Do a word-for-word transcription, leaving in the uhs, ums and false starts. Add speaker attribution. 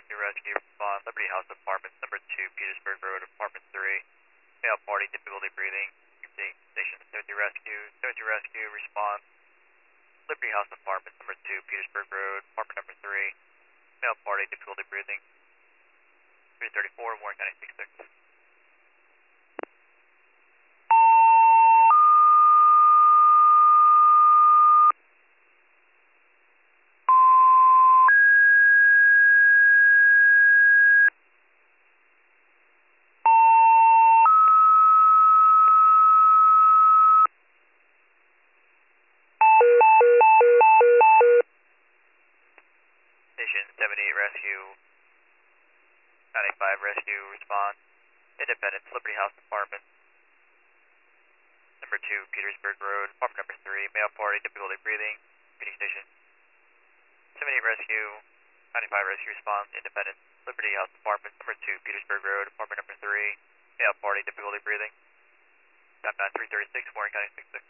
Speaker 1: seventy rescue, respond, Liberty House Apartments, number two, Petersburg Road, apartment three. Male party, difficulty breathing. Station seventy rescue, seventy rescue, respond. Liberty House Apartments, number two, Petersburg Road, apartment number three. Male party, difficulty breathing. three thirty-four, Warren County six six. Station seventy-eight rescue, ninety-five rescue, respond. Independence, Liberty House Apartment. Number two, Petersburg Road, apartment number three, male party, difficulty breathing, meeting station. seventy-eight rescue, ninety-five rescue, response, Independence, Liberty House Apartment, number two, Petersburg Road, apartment number three, male party, difficulty breathing. Time nine three thirty-six, Warren County six six.